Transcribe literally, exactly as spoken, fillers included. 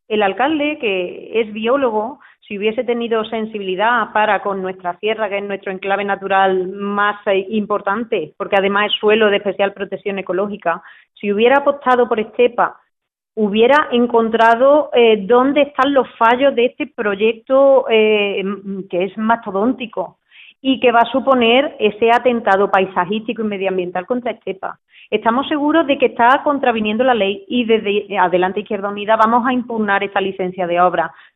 el alcalde, que es biólogo, si hubiese tenido sensibilidad para con nuestra sierra, que es nuestro enclave natural más eh, importante, porque además es suelo de especial protección ecológica, si hubiera apostado por Estepa, hubiera encontrado eh, dónde están los fallos de este proyecto eh, que es mastodóntico y que va a suponer ese atentado paisajístico y medioambiental contra Estepa. Estamos seguros de que está contraviniendo la ley y desde Adelante Izquierda Unida vamos a impugnar esa licencia de obra.